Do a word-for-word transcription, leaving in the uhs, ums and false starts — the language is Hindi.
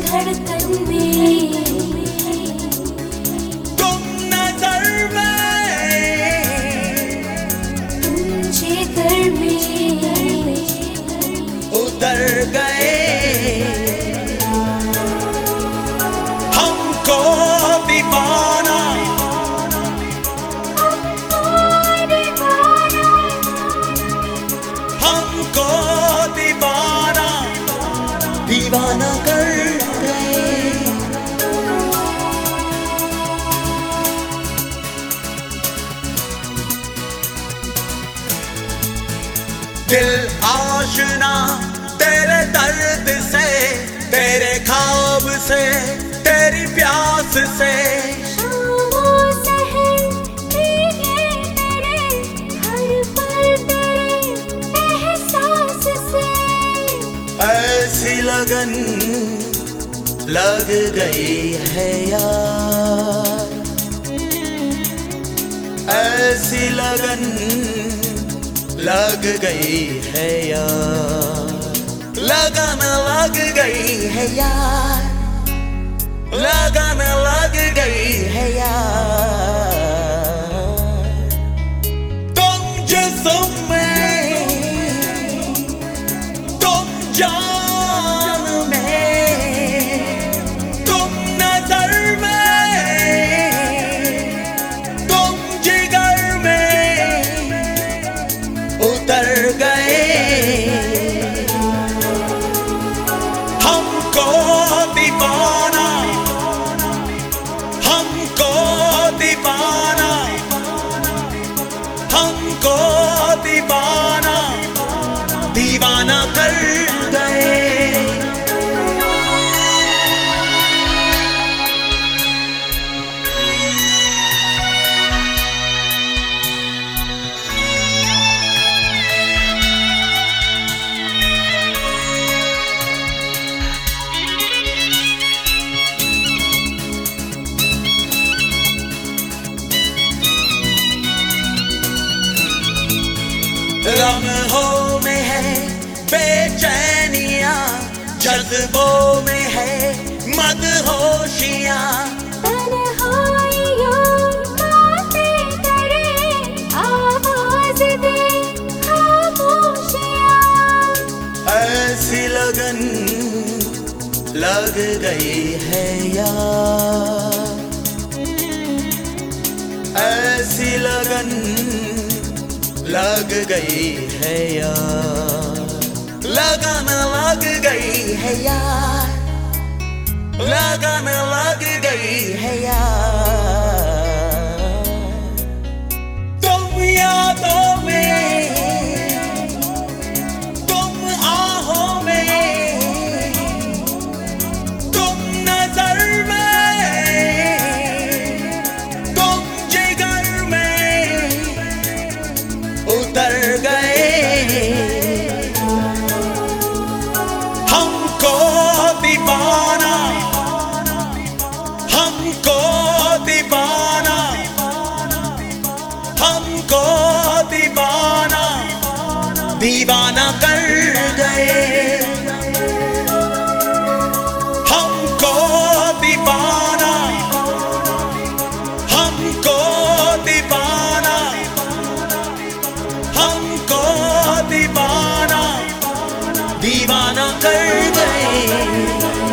धड़कन में, तुम नजर में, तुम जिगर में उतर गए। हमको दीवाना, हमको दीवाना दीवाना कर गए। दिल आशना तेरे दर्द से, तेरे ख्वाब से, तेरी प्यास से। शामों सहर भीगे तेरे, हर पल तेरे एहसास से। ऐसी लगन लग गई है यार, ऐसी लगन लग गई है यार, लगन लग गई है यार, लगन लग गई है यार। तुम जिस्म में, तुम जान में, तुम नजर में, तुम जिगर में उतर गए। हमको दीवाना, हमको दीवाना, हमको दीवाना दीवाना कर गए। लम्हों में है बेचैनियां, जज्बों में है मदहोशियां। तन्हाइयों बातें करे, आवाज दे खामोशियां। ऐसी लगन लग गई है यार, ऐसी लगन लग गई है यार, लगन लग गई है यार, लगन लग गई है यार। तुम यादों में, तुम आहों में, तुम नजर में, तुम जिगर में उतर गए। हमको दीवाना, हमको दीवाना, हमको दीवाना दीवाना कर गए। हमको दीवाना, हमको दीवाना, हमको दीवाना दीवाना कर गए।